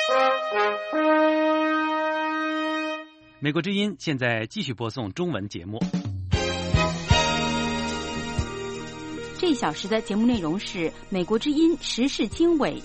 美国之音现在继续播送中文节目。 这一小时的节目内容是美国之音时事经纬。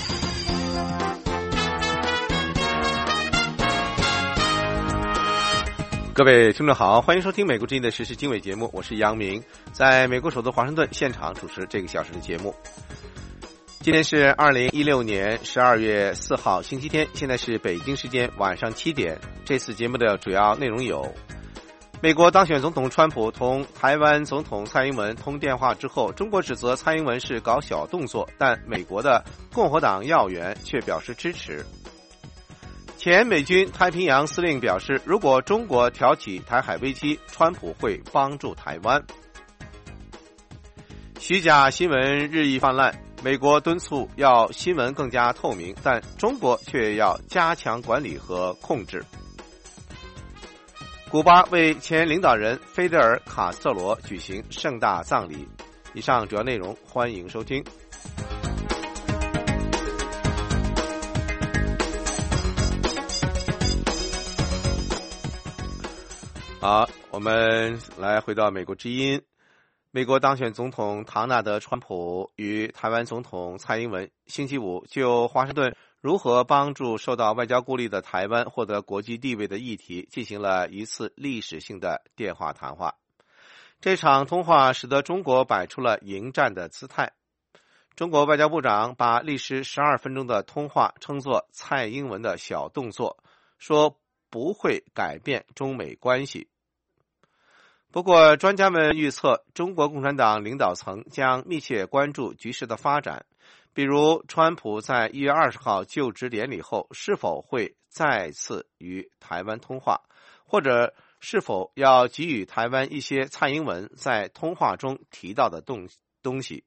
各位听众好，欢迎收听美国之音的时事经纬节目，我是杨明，在美国首都华盛顿现场主持这个小时的节目。今天是2016年12月4号星期天，现在是北京时间晚上7点。这次节目的主要内容有：美国当选总统川普同台湾总统蔡英文通电话之后，中国指责蔡英文是搞小动作，但美国的共和党要员却表示支持。前美军太平洋司令表示，如果中国挑起台海危机，川普会帮助台湾。虚假新闻日益泛滥，美国敦促要新闻更加透明，但中国却要加强管理和控制。古巴为前领导人菲德尔·卡斯特罗举行盛大葬礼。以上主要内容，欢迎收听。好，我们来回到美国之音。美国当选总统唐纳德·川普与台湾总统蔡英文星期五就华盛顿如何帮助受到外交孤立的台湾获得国际地位的议题进行了一次历史性的电话谈话。这场通话使得中国摆出了迎战的姿态。中国外交部长把历时12分钟的通话称作蔡英文的小动作，说不会改变中美关系。不过专家们预测，中国共产党领导层将密切关注局势的发展，比如川普在1月20号就职典礼后是否会再次与台湾通话，或者是否要给予台湾一些蔡英文在通话中提到的东西。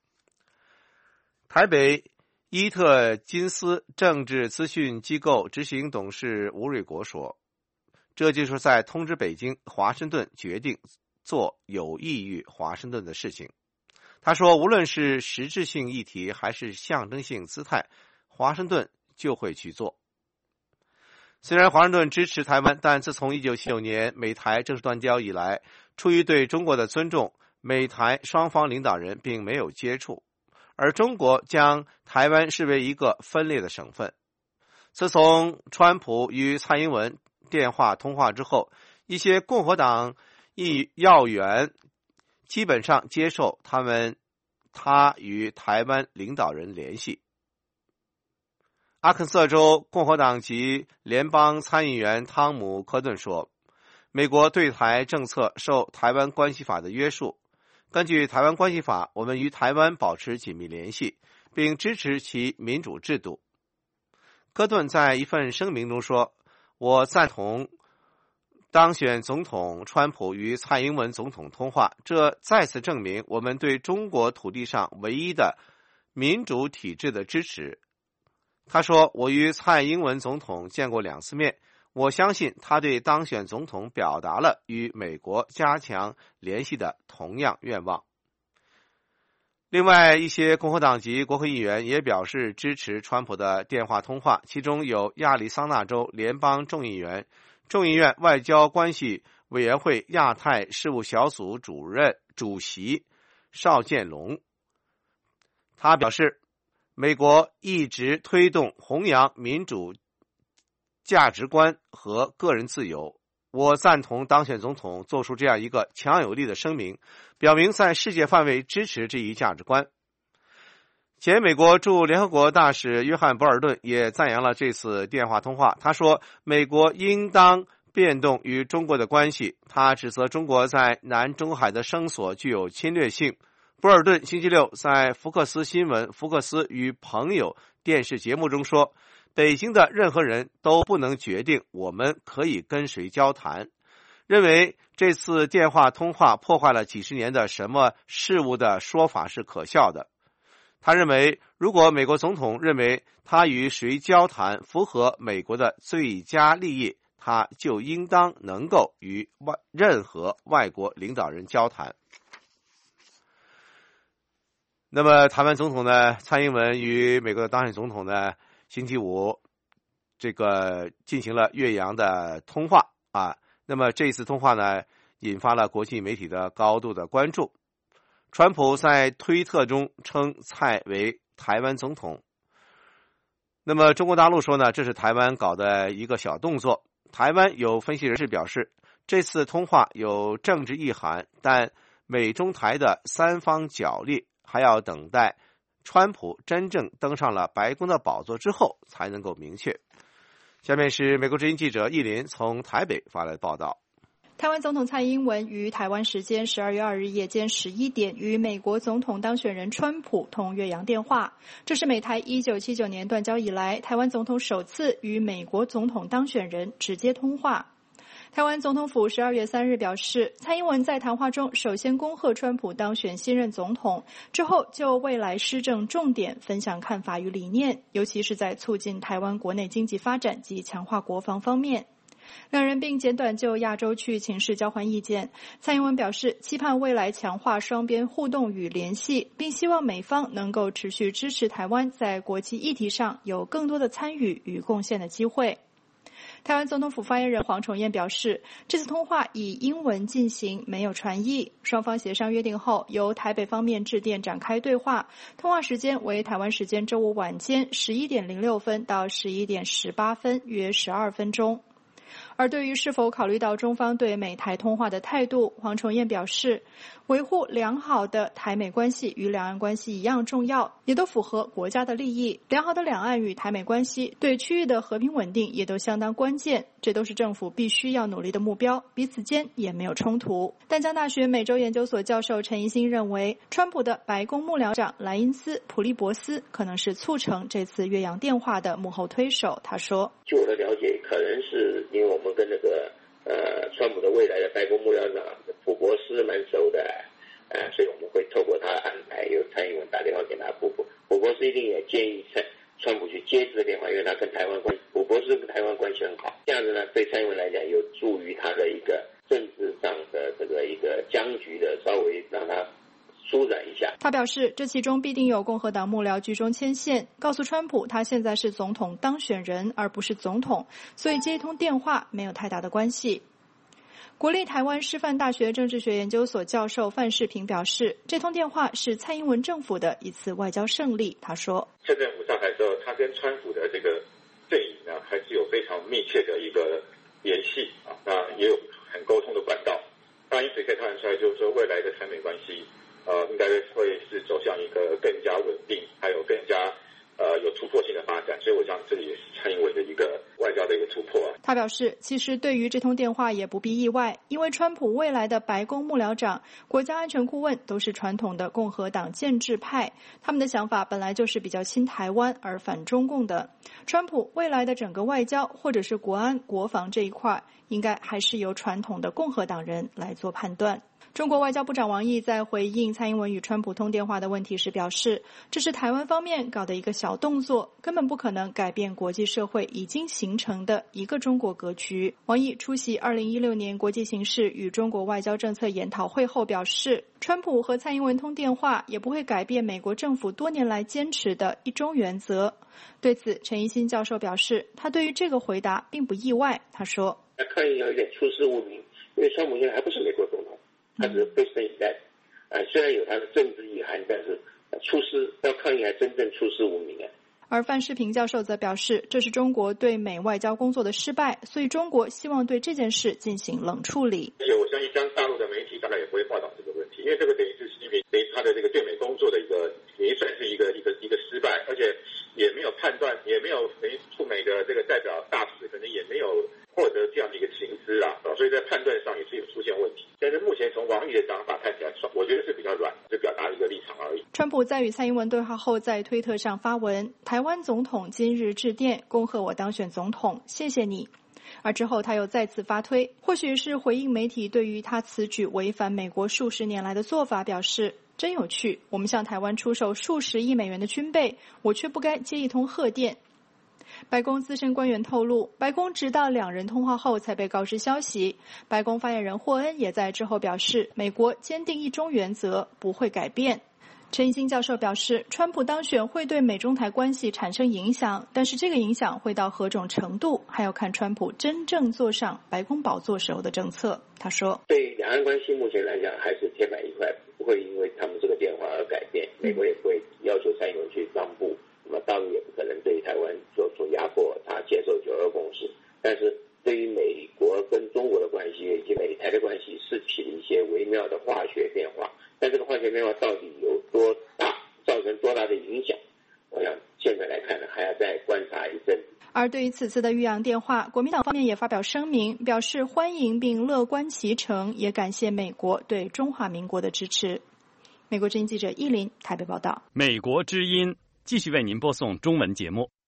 台北伊特金斯政治资讯机构执行董事吴瑞国说，这就是在通知北京，华盛顿决定做有益于华盛顿的事情。他说，无论是实质性议题还是象征性姿态，华盛顿就会去做。虽然华盛顿支持台湾，但自从1979年美台正式断交以来，出于对中国的尊重，美台双方领导人并没有接触，而中国将台湾视为一个分裂的省份。自从川普与蔡英文电话通话之后，一些共和党要员基本上接受他与台湾领导人联系。阿肯色州共和党籍联邦参议员汤姆·科顿说，美国对台政策受台湾关系法的约束。根据台湾关系法，我们与台湾保持紧密联系，并支持其民主制度。科顿在一份声明中说，我赞同当选总统川普与蔡英文总统通话，这再次证明我们对中国土地上唯一的民主体制的支持。他说，我与蔡英文总统见过2次面，我相信他对当选总统表达了与美国加强联系的同样愿望。另外一些共和党籍国会议员也表示支持川普的电话通话，其中有亚利桑那州联邦众议院外交关系委员会亚太事务小组主席邵建龙。他表示，美国一直推动弘扬民主价值观和个人自由。我赞同当选总统做出这样一个强有力的声明，表明在世界范围支持这一价值观。前美国驻联合国大使约翰·博尔顿也赞扬了这次电话通话。他说，美国应当变动与中国的关系。他指责中国在南中海的声索具有侵略性。博尔顿星期六在福克斯新闻福克斯与朋友电视节目中说，北京的任何人都不能决定我们可以跟谁交谈，认为这次电话通话破坏了几十年的什么事物的说法是可笑的。他认为，如果美国总统认为他与谁交谈符合美国的最佳利益，他就应当能够与任何外国领导人交谈。那么台湾总统呢，蔡英文与美国的当选总统呢，星期五这个进行了越洋的通话啊。那么这次通话呢，引发了国际媒体的高度的关注。川普在推特中称蔡为台湾总统。那么中国大陆说呢，这是台湾搞的一个小动作。台湾有分析人士表示，这次通话有政治意涵，但美中台的三方角力还要等待川普真正登上了白宫的宝座之后才能够明确。下面是美国之音记者易林从台北发来的报道。 台湾总统蔡英文于台湾时间12月2日夜间11点与美国总统当选人川普通越洋电话，这是美台1979年断交以来台湾总统首次与美国总统当选人直接通话。台湾总统府12月3日表示，蔡英文在谈话中首先恭贺川普当选新任总统，之后就未来施政重点分享看法与理念，尤其是在促进台湾国内经济发展及强化国防方面。两人并简短就亚洲区域情势交换意见。蔡英文表示，期盼未来强化双边互动与联系，并希望美方能够持续支持台湾在国际议题上有更多的参与与贡献的机会。台湾总统府发言人黄崇彦表示，这次通话以英文进行，没有传译。双方协商约定后，由台北方面致电展开对话，通话时间为台湾时间周五晚间11点06分到11点18分，约12分钟。而对于是否考虑到中方对美台通话的态度，黄崇彦表示，维护良好的台美关系与两岸关系一样重要，也都符合国家的利益。良好的两岸与台美关系对区域的和平稳定也都相当关键，这都是政府必须要努力的目标，彼此间也没有冲突。淡江大学美洲研究所教授陈怡兴认为，川普的白宫幕僚长莱因斯·普利伯斯可能是促成这次越洋电话的幕后推手。他说， 据我的了解，可能是因为我们跟那个川普的未来的白宫幕僚长普伯斯蛮熟的，所以我们会透过他安排，由蔡英文打电话给他。普伯斯一定也建议川普去接这个电话，因为他跟台湾关系，普伯斯跟台湾关系很好。这样子呢，对蔡英文来讲有助于他的一个政治上的这个一个僵局的稍微让他舒展一下。 他表示，这其中必定有共和党幕僚居中牵线，告诉川普他现在是总统当选人，而不是总统，所以接一通电话没有太大的关系。国立台湾师范大学政治学研究所教授范世平表示，这通电话是蔡英文政府的一次外交胜利。他说， 蔡政府上台之后，他跟川普的这个阵营呢，还是有非常密切的一个联系啊，那也有很沟通的管道。那因此可以看得出来，就是说未来的台美关系，应该会是走向一个更加稳定，还有更加有突破性的发展。所以我想这里也是蔡英文的一个外交的一个突破。 他表示，其实对于这通电话也不必意外，因为川普未来的白宫幕僚长、国家安全顾问都是传统的共和党建制派，他们的想法本来就是比较亲台湾而反中共的。川普未来的整个外交或者是国安国防这一块，应该还是由传统的共和党人来做判断。中国外交部长王毅在回应蔡英文与川普通电话的问题时表示，这是台湾方面搞的一个小动作，根本不可能改变国际社会已经形成的一个中国格局。王毅出席2016年国际形势与中国外交政策研讨会后表示，川普和蔡英文通电话也不会改变美国政府多年来坚持的一中原则。对此，陈怡新教授表示，他对于这个回答并不意外。他说， 抗议有点出师无名，因为川普现在还不是美国总统，他只是 president elect，虽然有他的政治意涵，但是要抗议还真正出师无名。 而范世平教授则表示，这是中国对美外交工作的失败，所以中国希望对这件事进行冷处理。 而且我相信大陆的媒体大概也不会报道这个问题，因为这个等于是他的这个对美工作的一个，也算是一个失败，而且也没有判断，也没有驻美的这个代表大使可能也没有获得这样的一个情资啊，所以在判断上也是有出现问题。但是目前从王毅的讲法看起来，我觉得是比较软，就表达一个立场而已。 川普在与蔡英文对话后，在推特上发文，台湾总统今日致电恭贺我当选总统，谢谢你。而之后他又再次发推，或许是回应媒体对于他此举违反美国数十年来的做法，表示真有趣，我们向台湾出售数十亿美元的军备，我却不该接一通贺电。白宫资深官员透露，白宫直到两人通话后才被告知消息。白宫发言人霍恩也在之后表示，美国坚定一中原则，不会改变。 陈一新教授表示，川普当选会对美中台关系产生影响，但是这个影响会到何种程度，还要看川普真正坐上白宫宝座时候的政策。他说， 对两岸关系目前来讲还是铁板一块，不会因为他们这个变化而改变，美国也不会要求蔡英文去让步，那么大陆也不可能对台湾做出压迫，他接受9·2共识。但是对于美国跟中国的关系以及美台的关系是起了一些微妙的化学变化，但这个化学变化到底有多大，造成多大的影响，我想现在来看呢，还要再观察一阵。 而对于此次的越洋电话，国民党方面也发表声明，表示欢迎并乐观其成，也感谢美国对中华民国的支持。美国之音记者依林台北报道。 美国之音继续为您播送中文节目。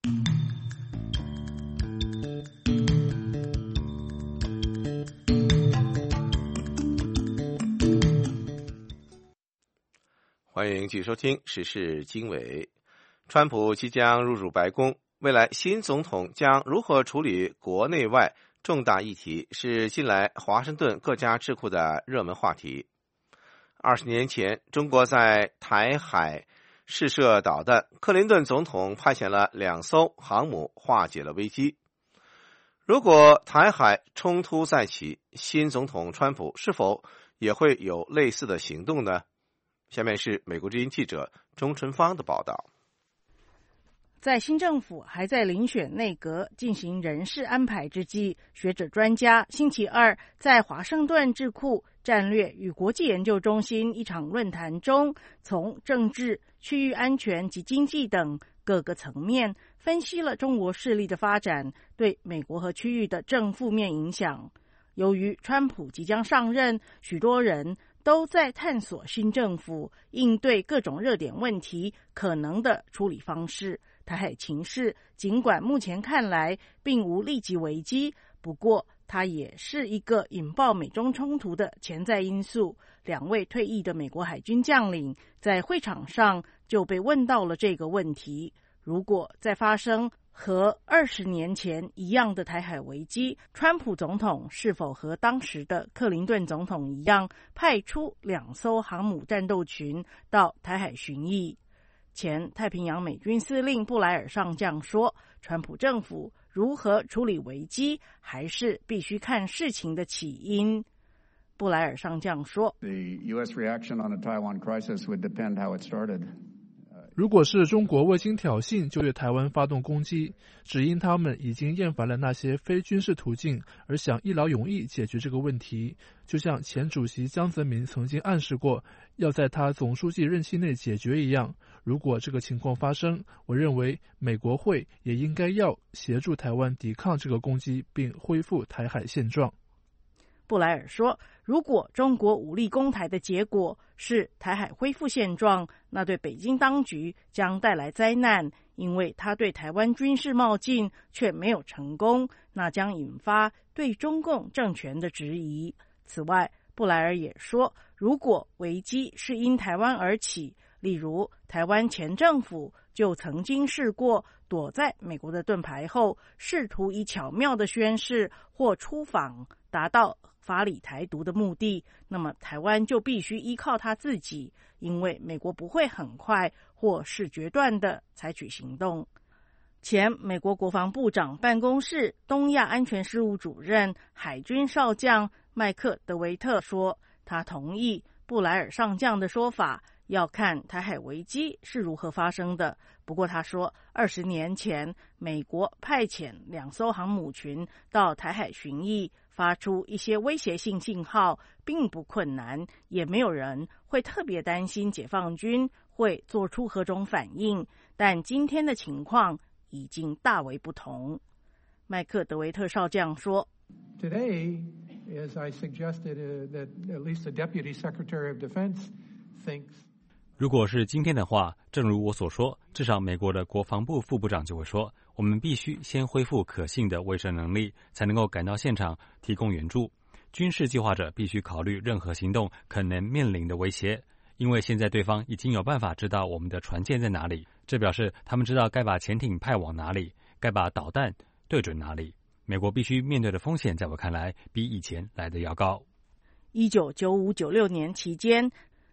欢迎继续收听时事经纬。川普即将入主白宫，未来新总统将如何处理国内外重大议题，是近来华盛顿各家智库的热门话题。20年前，中国在台海试射导弹，克林顿总统派遣了2艘航母化解了危机。如果台海冲突再起，新总统川普是否也会有类似的行动呢？下面是美国之音记者钟春芳的报道。 在新政府还在遴选内阁进行人事安排之际，学者专家星期二在华盛顿智库战略与国际研究中心一场论坛中，从政治、区域安全及经济等各个层面分析了中国势力的发展对美国和区域的正负面影响。由于川普即将上任，许多人都在探索新政府应对各种热点问题可能的处理方式。台海情势尽管目前看来并无立即危机，不过它也是一个引爆美中冲突的潜在因素。2位退役的美国海军将领在会场上就被问到了这个问题：如果再发生和20年前一样的台海危机，川普总统是否和当时的克林顿总统一样，派出2艘航母战斗群到台海巡弋？前太平洋美军司令布莱尔上将说，川普政府如何处理危机，还是必须看事情的起因。布莱尔上将说， The U.S. reaction on the Taiwan crisis would depend how it started. 如果是中国未经挑衅就对台湾发动攻击，只因他们已经厌烦了那些非军事途径，而想一劳永逸解决这个问题，就像前主席江泽民曾经暗示过要在他总书记任期内解决一样。如果这个情况发生，我认为美国会也应该要协助台湾抵抗这个攻击，并恢复台海现状。 布莱尔说，如果中国武力攻台的结果是台海恢复现状，那对北京当局将带来灾难，因为他对台湾军事冒进却没有成功，那将引发对中共政权的质疑。此外，布莱尔也说，如果危机是因台湾而起，例如台湾前政府就曾经试过躲在美国的盾牌后，试图以巧妙的宣示或出访达到法理台独的目的，那么台湾就必须依靠他自己，因为美国不会很快或是决断地采取行动。前美国国防部长办公室东亚安全事务主任海军少将麦克德维特说，他同意布莱尔上将的说法，要看台海危机是如何发生的。不过他说，20年前美国派遣2艘航母群到台海巡弋，发出一些威胁性信号并不困难，也没有人会特别担心解放军会做出何种反应，但今天的情况已经大为不同。麦克德维特少将说， Today, as I suggested, that at least the Deputy Secretary of Defense thinks 如果是今天的话，正如我所说，至少美国的国防部副部长就会说，我们必须先恢复可信的卫生能力，才能够赶到现场提供援助。军事计划者必须考虑任何行动可能面临的威胁，因为现在对方已经有办法知道我们的船舰在哪里，这表示他们知道该把潜艇派往哪里，该把导弹对准哪里。美国必须面对的风险，在我看来比以前来得要高。 1995-96年期间，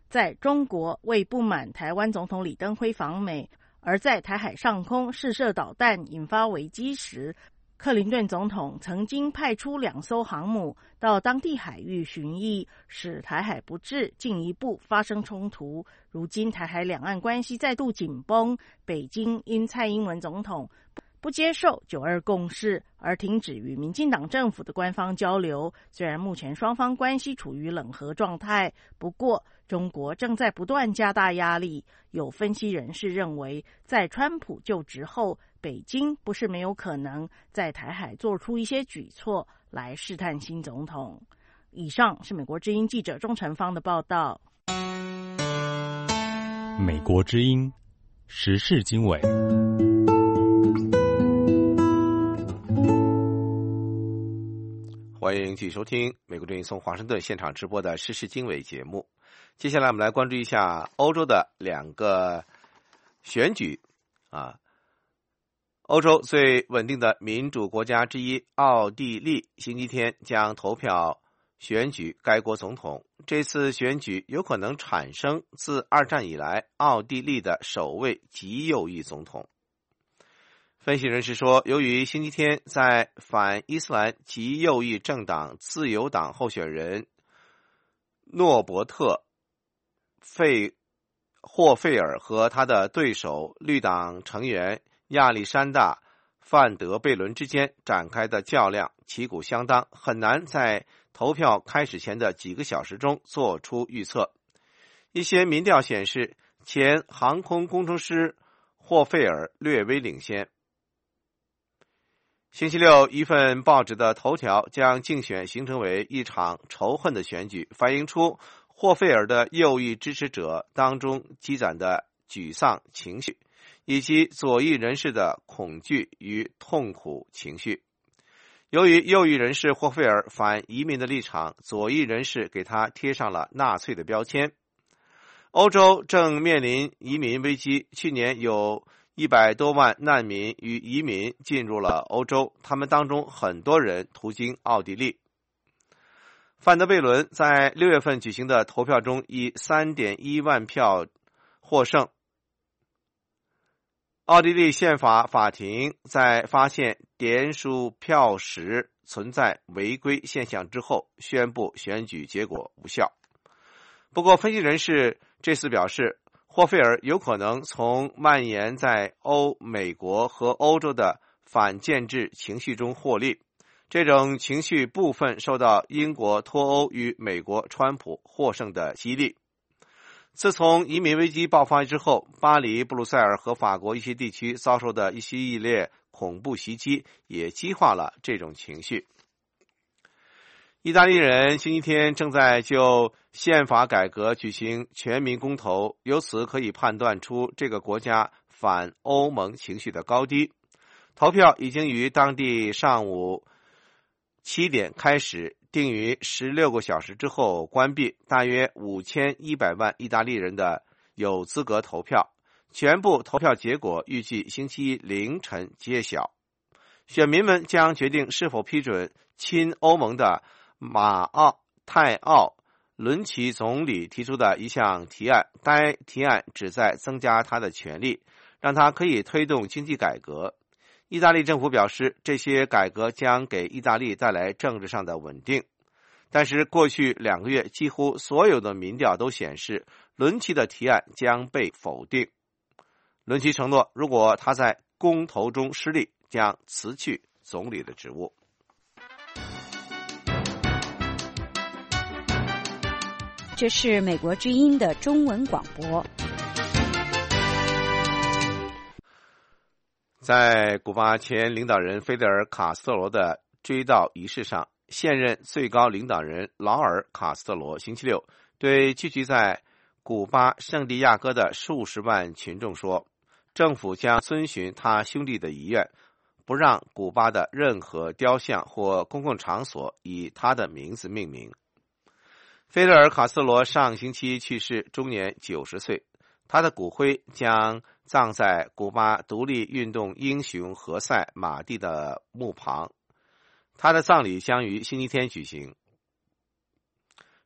在中国为不满台湾总统李登辉访美，而在台海上空试射导弹引发危机时，克林顿总统曾经派出2艘航母到当地海域巡弋，使台海不致进一步发生冲突。如今台海两岸关系再度紧绷，北京因蔡英文总统不接受9·2共识而停止与民进党政府的官方交流。虽然目前双方关系处于冷和状态，不过中国正在不断加大压力。有分析人士认为，在川普就职后，北京不是没有可能在台海做出一些举措来试探新总统。以上是美国之音记者钟成芳的报道。 美国之音时事经纬。 欢迎继续收听美国之音从华盛顿现场直播的时事经纬节目。接下来我们来关注一下欧洲的2个选举欧洲最稳定的民主国家之一奥地利星期天将投票选举该国总统。这次选举有可能产生自2战以来奥地利的首位极右翼总统。分析人士说，由于星期天在反伊斯兰极右翼政党自由党候选人诺伯特霍费尔和他的对手绿党成员亚历山大·范德贝伦之间展开的较量旗鼓相当，很难在投票开始前的几个小时中做出预测。一些民调显示，前航空工程师霍费尔略微领先。星期六，一份报纸的头条将竞选形成为一场仇恨的选举，反映出霍费尔的右翼支持者当中积攒的沮丧情绪，以及左翼人士的恐惧与痛苦情绪。由于右翼人士霍费尔反移民的立场，左翼人士给他贴上了纳粹的标签。欧洲正面临移民危机，去年有100多万难民与移民进入了欧洲，他们当中很多人途经奥地利。范德贝伦在6月份举行的投票中以 3.1 万票获胜。奥地利宪法法庭在发现点数票时存在违规现象之后，宣布选举结果无效。不过，分析人士这次表示，霍费尔有可能从蔓延在美国和欧洲的反建制情绪中获利。这种情绪部分受到英国脱欧与美国川普获胜的激励。自从移民危机爆发之后，巴黎、布鲁塞尔和法国一些地区遭受的一系列恐怖袭击也激化了这种情绪。意大利人星期天正在就宪法改革举行全民公投，由此可以判断出这个国家反欧盟情绪的高低。投票已经于当地上午7点开始，定于16个小时之后关闭。大约5100万意大利人的有资格投票，全部投票结果预计星期一凌晨揭晓。选民们将决定是否批准亲欧盟的马泰奥伦齐总理提出的一项提案。该提案旨在增加他的权力，让他可以推动经济改革。意大利政府表示，这些改革将给意大利带来政治上的稳定。但是过去2个月，几乎所有的民调都显示，伦齐的提案将被否定。伦齐承诺，如果他在公投中失利，将辞去总理的职务。 这是美国之音的中文广播。 在古巴前领导人菲德尔·卡斯特罗的追悼仪式上，现任最高领导人劳尔·卡斯特罗星期六对聚集在古巴圣地亚哥的数十万群众说，政府将遵循他兄弟的遗愿，不让古巴的任何雕像或公共场所以他的名字命名。菲德尔·卡斯特罗上星期去世，终年90岁。他的骨灰将葬在古巴独立运动英雄何塞·马蒂的墓旁，他的葬礼将于星期天举行。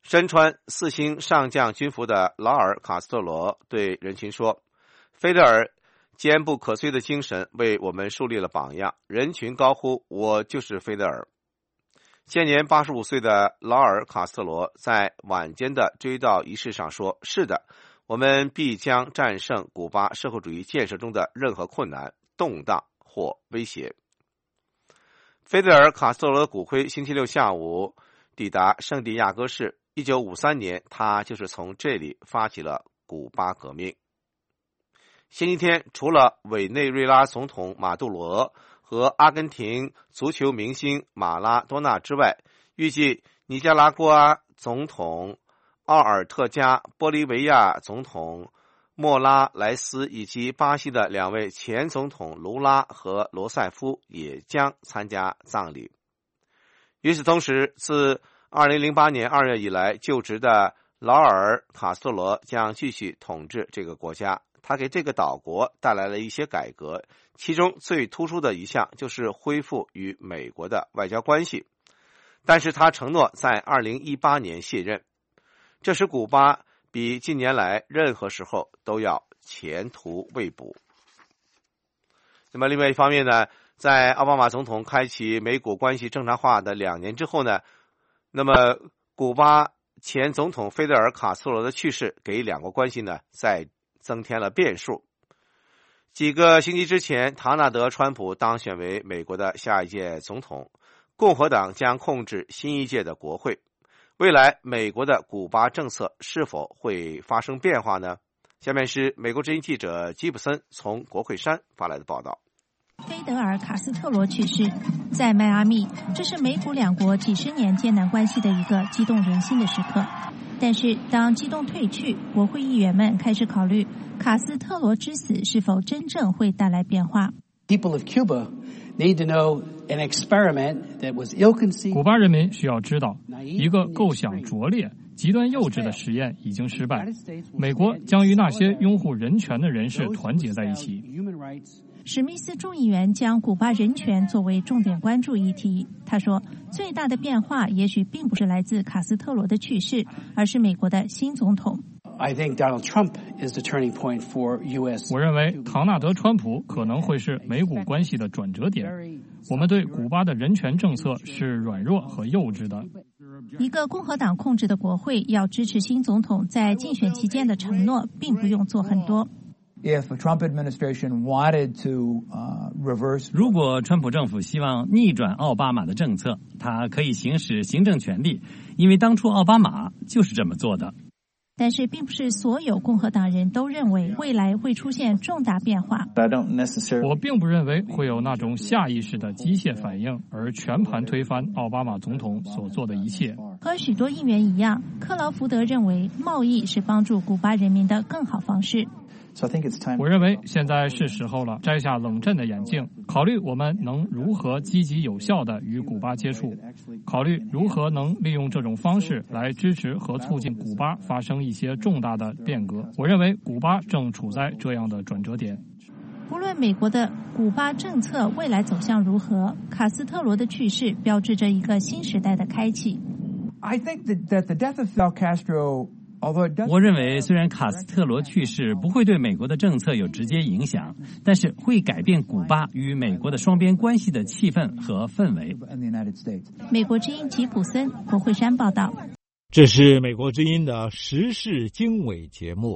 身穿4星上将军服的劳尔·卡斯特罗对人群说：“菲德尔坚不可摧的精神为我们树立了榜样。”人群高呼：“我就是菲德尔！”现年85岁的劳尔·卡斯特罗在晚间的追悼仪式上说：“是的，我们必将战胜古巴社会主义建设中的任何困难、动荡或威胁。”菲德尔·卡斯特罗的骨灰星期六下午抵达圣地亚哥市。1953年，他就是从这里发起了古巴革命。星期天，除了委内瑞拉总统马杜罗和阿根廷足球明星马拉多纳之外，预计尼加拉瓜总统奥尔特加、玻利维亚总统莫拉莱斯以及巴西的2位前总统卢拉和罗塞夫也将参加葬礼。与此同时，自2008年2月以来就职的劳尔·卡斯特罗将继续统治这个国家。他给这个岛国带来了一些改革，其中最突出的一项就是恢复与美国的外交关系。但是他承诺在2018年卸任，这使古巴比近年来任何时候都要前途未卜。那么另外一方面呢，在奥巴马总统开启美古关系正常化的2年之后呢，那么古巴前总统菲德尔·卡斯特罗的去世给两国关系呢再增添了变数。几个星期之前，唐纳德·川普当选为美国的下一届总统，共和党将控制新一届的国会。未来美国的古巴政策是否会发生变化呢？下面是美国之音记者吉普森从国会山发来的报道。 菲德尔·卡斯特罗去世，在迈阿密，这是美古两国几十年艰难关系的一个激动人心的时刻。但是当激动退去，国会议员们开始考虑卡斯特罗之死是否真正会带来变化。 People of Cuba need to know an experiment that was ill-conceived. 古巴人民需要知道，一个构想拙劣、极端幼稚的实验已经失败。美国将与那些拥护人权的人士团结在一起。 史密斯众议员将古巴人权作为重点关注议题。他说，最大的变化也许并不是来自卡斯特罗的去世，而是美国的新总统。 I think Donald Trump is the turning point for U.S. 我认为唐纳德·川普可能会是美古关系的转折点。我们对古巴的人权政策是软弱和幼稚的。 一个共和党控制的国会要支持新总统在竞选期间的承诺，并不用做很多。 If the Trump administration wanted to reverse， 如果川普政府希望逆转奥巴马的政策，他可以行使行政权力，因为当初奥巴马就是这么做的。 但是并不是所有共和党人都认为未来会出现重大变化。 我并不认为会有那种下意识的机械反应，而全盘推翻奥巴马总统所做的一切。 和许多议员一样，克劳福德认为贸易是帮助古巴人民的更好方式。 我认为现在是时候了，摘下冷战的眼镜，考虑我们能如何积极有效地与古巴接触，考虑如何能利用这种方式来支持和促进古巴发生一些重大的变革。我认为古巴正处在这样的转折点。 不论美国的古巴政策未来走向如何，卡斯特罗的去世标志着一个新时代的开启。 I think that the death of Fidel Castro， 我认为，虽然卡斯特罗去世不会对美国的政策有直接影响，但是会改变古巴与美国的双边关系的气氛和氛围。 美国之音吉普森，国会山报道。 这是美国之音的时事经纬节目。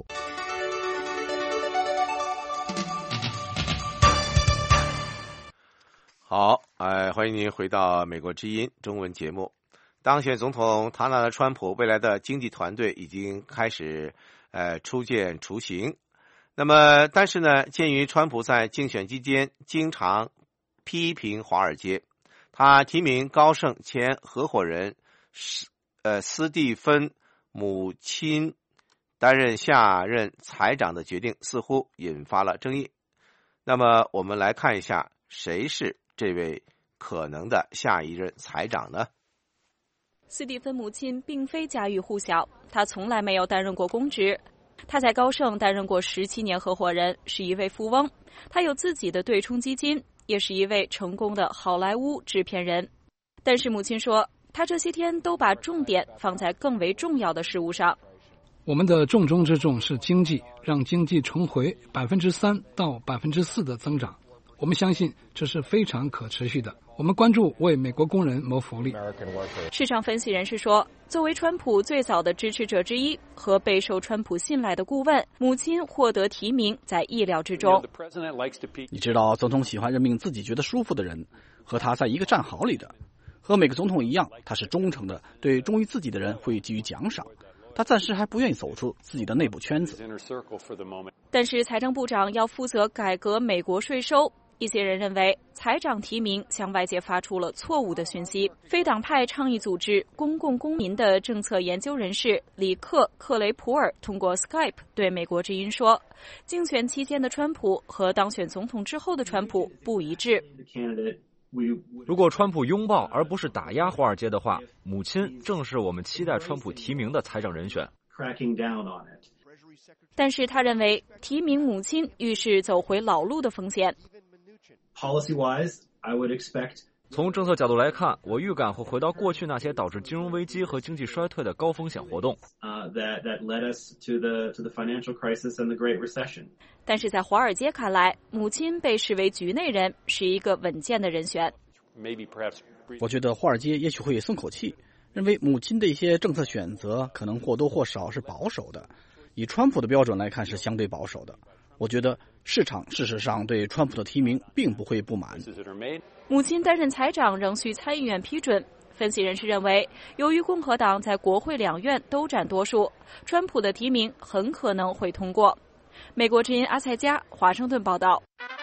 好，欢迎您回到美国之音中文节目。当选总统唐纳德·川普未来的经济团队已经开始初见雏形。那么，但是呢，鉴于川普在竞选期间经常批评华尔街，他提名高盛前合伙人斯蒂芬母亲担任下任财长的决定似乎引发了争议。那么，我们来看一下谁是这位可能的下一任财长呢？ 斯蒂芬母亲并非家喻户晓，她从来没有担任过公职。她在高盛担任过17年合伙人，是一位富翁。她有自己的对冲基金，也是一位成功的好莱坞制片人。但是母亲说， 他这些天都把重点放在更为重要的事物上。 我们的重中之重是经济，让经济重回3%到4%的增长。我们相信这是非常可持续的。我们关注为美国工人谋福利。 市场分析人士说，作为川普最早的支持者之一和备受川普信赖的顾问，母亲获得提名在意料之中。 你知道，总统喜欢任命自己觉得舒服的人，和他在一个战壕里的。和每个总统一样，他是忠诚的，对忠于自己的人会给予奖赏。他暂时还不愿意走出自己的内部圈子。 但是财政部长要负责改革美国税收。一些人认为，财长提名向外界发出了错误的讯息。非党派倡议组织公共公民的政策研究人士里克·克雷普尔通过 Skype 对美国之音说，竞选期间的川普和当选总统之后的川普不一致。 如果川普拥抱而不是打压华尔街的话，母亲正是我们期待川普提名的财长人选。 但是他认为，提名母亲预示走回老路的风险。 从政策角度来看，我预感会回到过去那些导致金融危机和经济衰退的高风险活动。 但是在华尔街看来，母亲被视为局内人，是一个稳健的人选。 我觉得华尔街也许会松口气，认为母亲的一些政策选择可能或多或少是保守的，以川普的标准来看是相对保守的。我觉得市场事实上对川普的提名并不会不满。 母亲担任财长仍需参议院批准。分析人士认为，由于共和党在国会两院都占多数，川普的提名很可能会通过。美国之音阿塞加，华盛顿报道。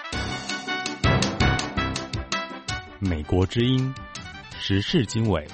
美国之音时事经纬。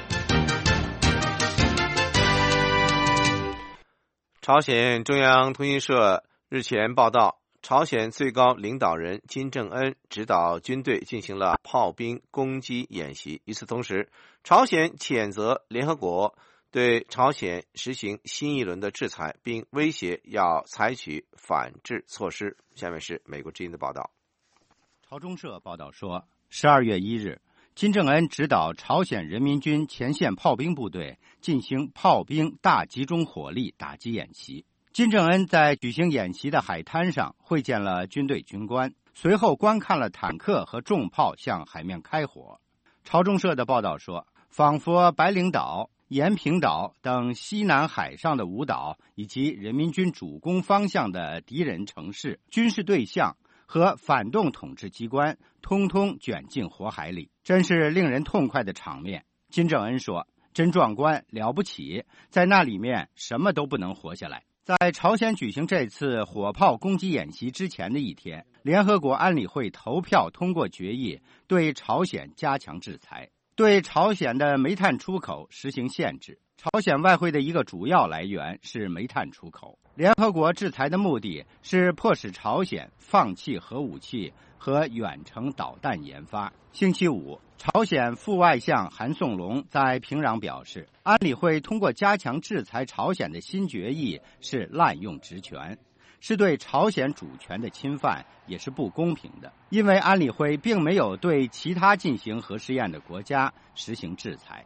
朝鲜中央通讯社日前报道，朝鲜最高领导人金正恩指导军队进行了炮兵攻击演习。与此同时，朝鲜谴责联合国对朝鲜实行新一轮的制裁，并威胁要采取反制措施。下面是美国之音的报道。 朝中社报道说，12月1日，金正恩指导朝鲜人民军前线炮兵部队进行炮兵大集中火力打击演习。金正恩在举行演习的海滩上会见了军队军官，随后观看了坦克和重炮向海面开火。朝中社的报道说，仿佛白领岛、延平岛等西南海上的五岛以及人民军主攻方向的敌人城市、军事对象和反动统治机关通通卷进火海里，真是令人痛快的场面。金正恩说，真壮观，了不起，在那里面什么都不能活下来。在朝鲜举行这次火炮攻击演习之前的一天，联合国安理会投票通过决议，对朝鲜加强制裁，对朝鲜的煤炭出口实行限制。朝鲜外汇的一个主要来源是煤炭出口。联合国制裁的目的是迫使朝鲜放弃核武器和远程导弹研发。星期五，朝鲜副外相韩颂龙在平壤表示，安理会通过加强制裁朝鲜的新决议是滥用职权，是对朝鲜主权的侵犯，也是不公平的，因为安理会并没有对其他进行核试验的国家实行制裁。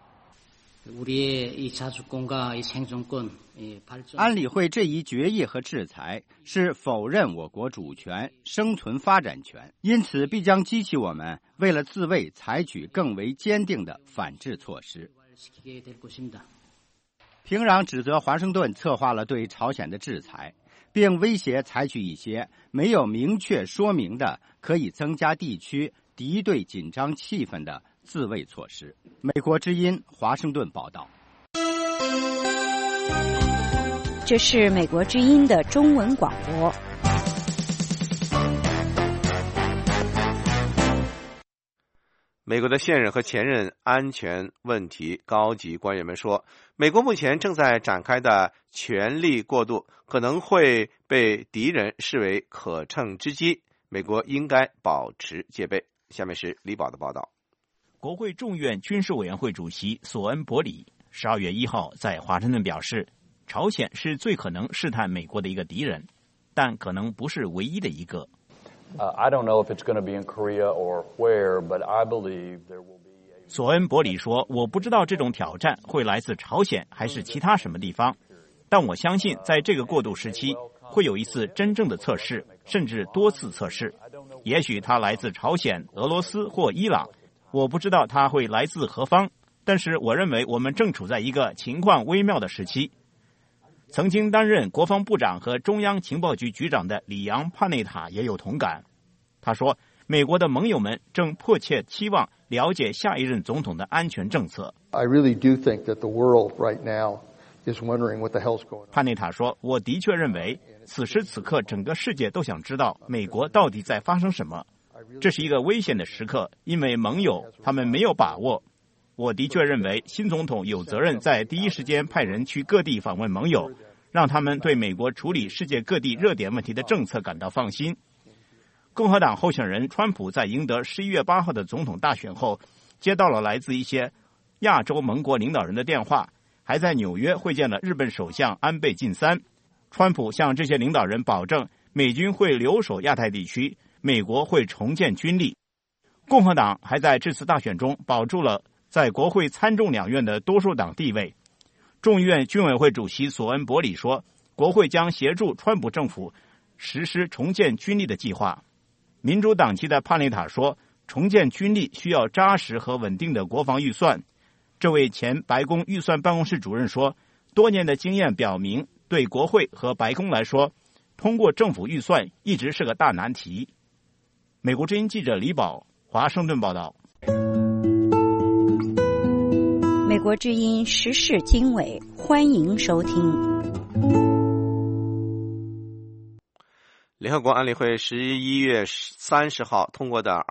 安理会这一决议和制裁是否认我国主权、生存发展权，因此必将激起我们为了自卫采取更为坚定的反制措施。平壤指责华盛顿策划了对朝鲜的制裁，并威胁采取一些没有明确说明的可以增加地区敌对紧张气氛的自卫措施。美国之音华盛顿报道。 这是美国之音的中文广播。 美国的现任和前任安全问题高级官员们说，美国目前正在展开的权力过渡可能会被敌人视为可乘之机，美国应该保持戒备。下面是李宝的报道。 国会众院军事委员会主席索恩伯里12月1号在华盛顿表示，朝鲜是最可能试探美国的一个敌人，但可能不是唯一的一个。 I don't know if it's going to be in Korea or where, but I believe there will be 索恩伯里说，我不知道这种挑战会来自朝鲜还是其他什么地方，但我相信在这个过渡时期会有一次真正的测试，甚至多次测试。也许它来自朝鲜、俄罗斯或伊朗，我不知道它会来自何方，但是我认为我们正处在一个情况微妙的时期。曾经担任国防部长和中央情报局局长的里昂·帕内塔也有同感。他说，美国的盟友们正迫切期望了解下一任总统的安全政策。 I really do think that the world right now is wondering what the hell's going on. 帕内塔说，我的确认为此时此刻整个世界都想知道美国到底在发生什么。这是一个危险的时刻，因为盟友他们没有把握。我的确认为新总统有责任在第一时间派人去各地访问盟友，让他们对美国处理世界各地热点问题的政策感到放心。共和党候选人川普在赢得11月8号的总统大选后，接到了来自一些亚洲盟国领导人的电话，还在纽约会见了日本首相安倍晋三。川普向这些领导人保证，美军会留守亚太地区，美国会重建军力。共和党还在这次大选中保住了在国会参众两院的多数党地位。众议院军委会主席索恩伯里说，国会将协助川普政府实施重建军力的计划。民主党籍的帕内塔说，重建军力需要扎实和稳定的国防预算。这位前白宫预算办公室主任说，多年的经验表明，对国会和白宫来说，通过政府预算一直是个大难题。美国之音记者李宝，华盛顿报道。 美国之音时事经纬，欢迎收听。 联合国安理会11月30号通过的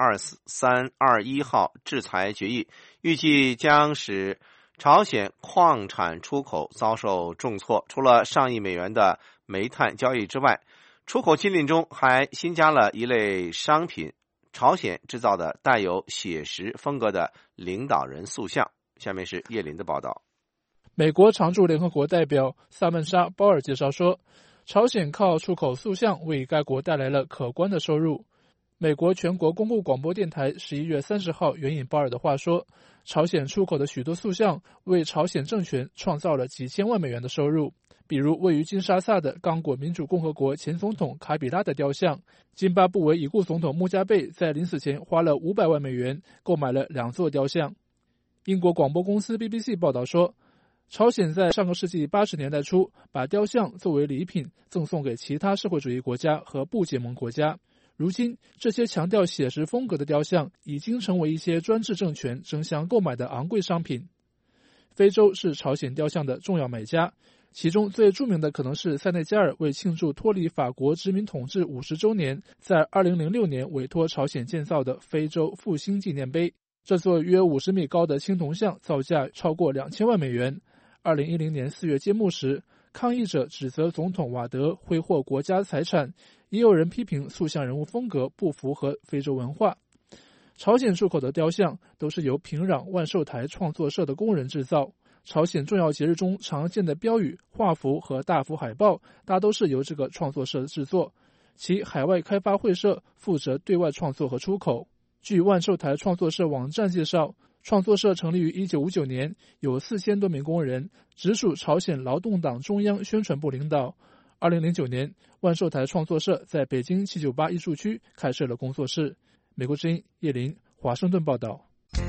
2321号制裁决议，预计将使朝鲜矿产出口遭受重挫。除了上亿美元的煤炭交易之外，出口禁令中还新加了一类商品，朝鲜制造的带有写实风格的领导人塑像。下面是叶林的报道。 美国常驻联合国代表萨曼莎·鲍尔介绍说，朝鲜靠出口塑像为该国带来了可观的收入。美国全国公共广播电台11月30号援引鲍尔的话说，朝鲜出口的许多塑像为朝鲜政权创造了几千万美元的收入，比如位于金沙萨的刚果民主共和国前总统卡比拉的雕像。津巴布韦已故总统穆加贝在临死前花了500万美元购买了2座雕像。英国广播公司 BBC 报道说，朝鲜在上个世纪80年代初把雕像作为礼品赠送给其他社会主义国家和不结盟国家。如今，这些强调写实风格的雕像已经成为一些专制政权争相购买的昂贵商品。非洲是朝鲜雕像的重要买家，其中最著名的可能是塞内加尔为庆祝脱离法国殖民统治50周年，在2006年委托朝鲜建造的非洲复兴纪念碑。这座约50米高的青铜像造价超过2000万美元。2010年4月揭幕时，抗议者指责总统瓦德挥霍国家财产，也有人批评塑像人物风格不符合非洲文化。朝鲜出口的雕像都是由平壤万寿台创作社的工人制造。朝鲜重要节日中常见的标语、画幅和大幅海报大都是由这个创作社制作，其海外开发会社负责对外创作和出口。据万寿台创作社网站介绍，创作社成立于1959年，有4000多名工人，直属朝鲜劳动党中央宣传部领导。2009年，万寿台创作社在北京798艺术区开设了工作室。美国之音叶林，华盛顿报道。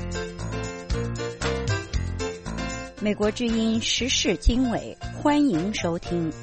美国之音时事经纬，欢迎收听。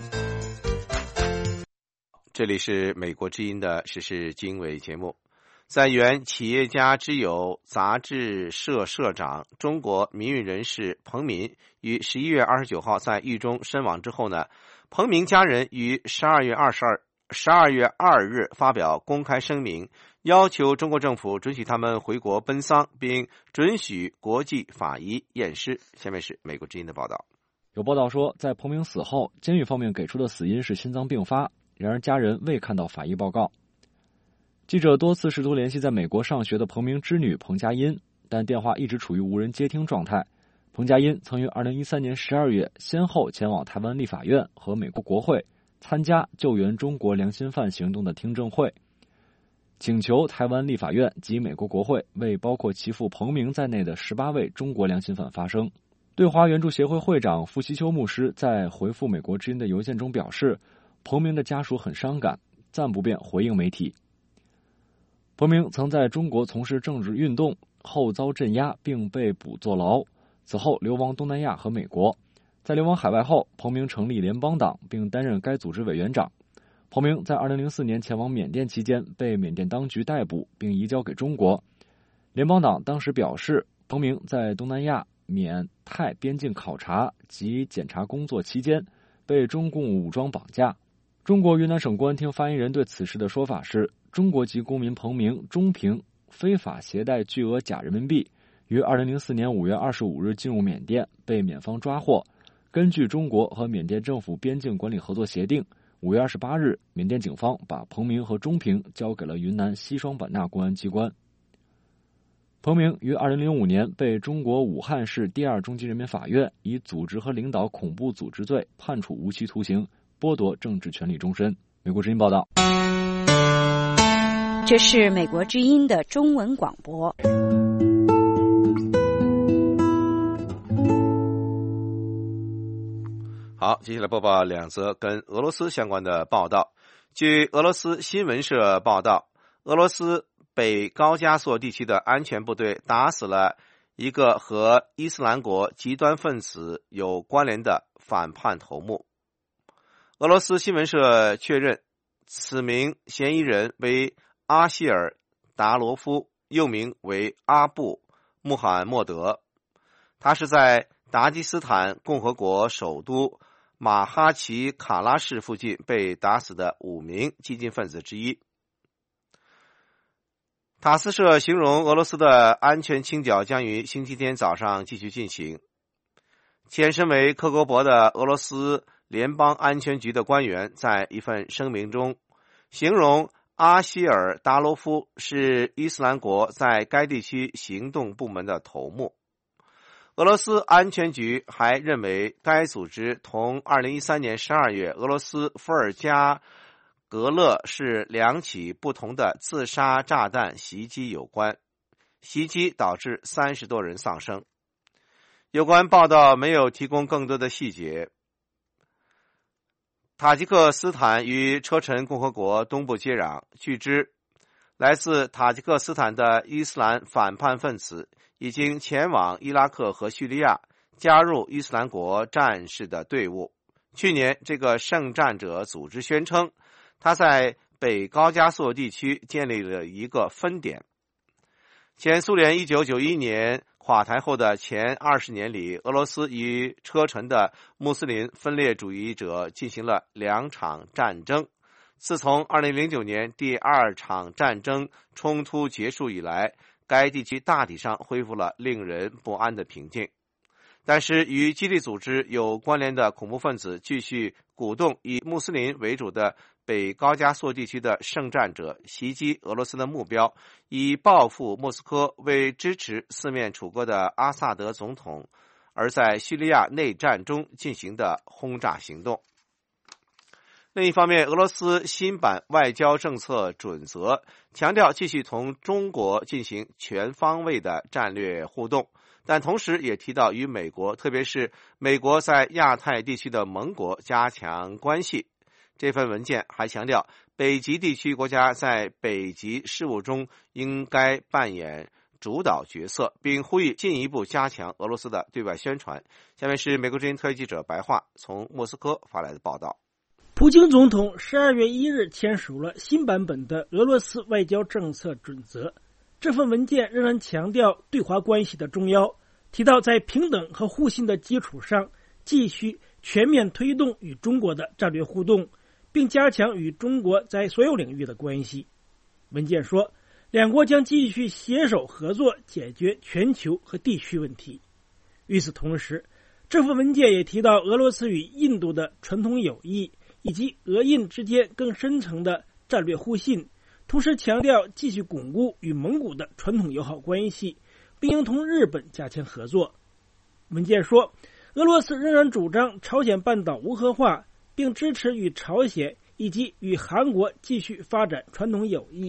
这里是美国之音的时事经纬节目。在原企业家之友杂志社社长、中国民运人士彭民于11月29号在狱中身亡之后呢，彭民家人于12月2日发表公开声明，要求中国政府准许他们回国奔丧，并准许国际法医验尸。下面是美国之音的报道。 有报道说，在彭明死后，监狱方面给出的死因是心脏病发，然而家人未看到法医报告。记者多次试图联系在美国上学的彭明之女彭佳音，但电话一直处于无人接听状态。彭佳音曾于2013年12月先后前往台湾立法院和美国国会参加救援中国良心犯行动的听证会。 请求台湾立法院及美国国会为包括其父彭明在内的18位中国良心犯发声。对华援助协会会长傅希秋牧师在回复美国之音的邮件中表示，彭明的家属很伤感，暂不便回应媒体。彭明曾在中国从事政治运动，后遭镇压并被捕坐牢，此后流亡东南亚和美国。在流亡海外后，彭明成立联邦党并担任该组织委员长。彭明在2004年前往缅甸期间被缅甸当局逮捕并移交给中国。联邦党当时表示，彭明在东南亚缅泰边境考察及检查工作期间被中共武装绑架。中国云南省公安厅发言人对此事的说法是，中国籍公民彭明中平非法携带巨额假人民币，于2004年5月25日进入缅甸，被缅方抓获。根据中国和缅甸政府边境管理合作协定，5月28日，缅甸警方把彭明和中平交给了云南西双版纳公安机关。彭明于2005年被中国武汉市第2中级人民法院以组织和领导恐怖组织罪判处无期徒刑，剥夺政治权利终身。美国之音报道。 这是美国之音的中文广播。 好，接下来播报2则跟俄罗斯相关的报道。据俄罗斯新闻社报道，俄罗斯北高加索地区的安全部队打死了一个和伊斯兰国极端分子有关联的反叛头目。俄罗斯新闻社确认，此名嫌疑人为阿希尔·达罗夫，又名为阿布·穆罕默德。他是在达吉斯坦共和国首都马哈奇卡拉市附近被打死的5名激进分子之一。塔斯社形容俄罗斯的安全清剿将于星期天早上继续进行。前身为克格勃的俄罗斯联邦安全局的官员在一份声明中形容阿希尔·达罗夫是伊斯兰国在该地区行动部门的头目。俄罗斯安全局还认为该组织同2013年12月俄罗斯伏尔加格勒市2起不同的自杀炸弹袭击有关，袭击导致30多人丧生。有关报道没有提供更多的细节。塔吉克斯坦与车臣共和国东部接壤，据知来自塔吉克斯坦的伊斯兰反叛分子已经前往伊拉克和叙利亚，加入伊斯兰国战士的队伍。去年，这个圣战者组织宣称，他在北高加索地区建立了一个分点。前苏联1991年垮台后的前20年里，俄罗斯与车臣的穆斯林分裂主义者进行了2场战争。自从2009年第2场战争冲突结束以来，该地区大体上恢复了令人不安的平静。但是与基地组织有关联的恐怖分子继续鼓动以穆斯林为主的北高加索地区的圣战者袭击俄罗斯的目标，以报复莫斯科为支持四面楚歌的阿萨德总统而在叙利亚内战中进行的轰炸行动。另一方面，俄罗斯新版外交政策准则强调继续同中国进行全方位的战略互动，但同时也提到与美国，特别是美国在亚太地区的盟国加强关系。这份文件还强调，北极地区国家在北极事务中应该扮演主导角色，并呼吁进一步加强俄罗斯的对外宣传。下面是美国之音特约记者白桦从莫斯科发来的报道。 普京总统12月1日签署了新版本的俄罗斯外交政策准则。这份文件仍然强调对华关系的重要，提到在平等和互信的基础上，继续全面推动与中国的战略互动，并加强与中国在所有领域的关系。文件说，两国将继续携手合作解决全球和地区问题。与此同时，这份文件也提到俄罗斯与印度的传统友谊，以及俄印之间更深层的战略互信，同时强调继续巩固与蒙古的传统友好关系，并应同日本加强合作。文件说，俄罗斯仍然主张朝鲜半岛无核化，并支持与朝鲜以及与韩国继续发展传统友谊，